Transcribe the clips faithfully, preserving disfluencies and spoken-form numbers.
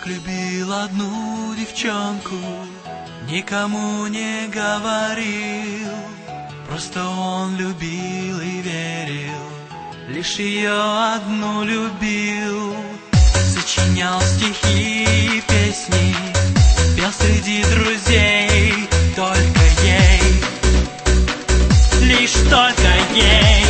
Мужик любил одну девчонку, никому не говорил, просто он любил и верил, лишь ее одну любил. Сочинял стихи и песни, пел среди друзей, только ей, лишь только ей.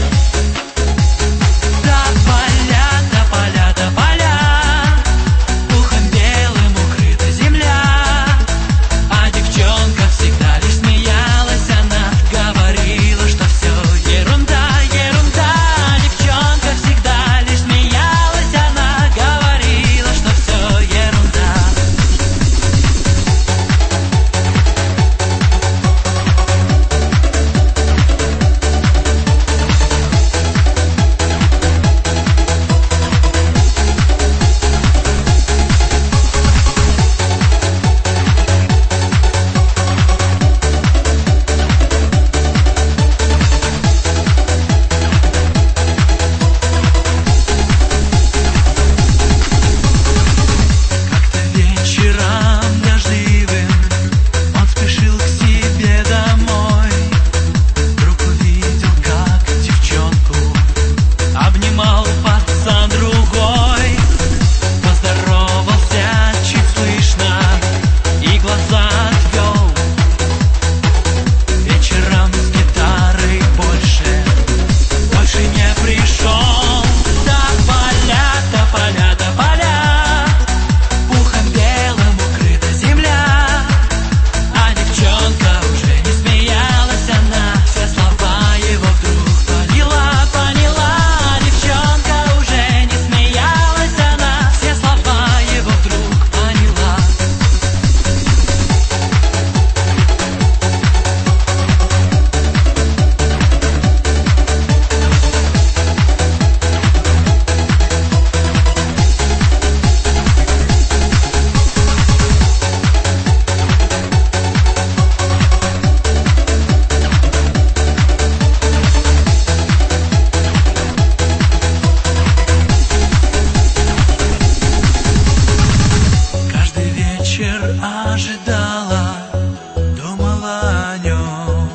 Ожидала, думала о нем,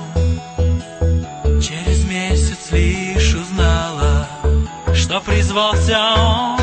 через месяц лишь узнала, что призвался он.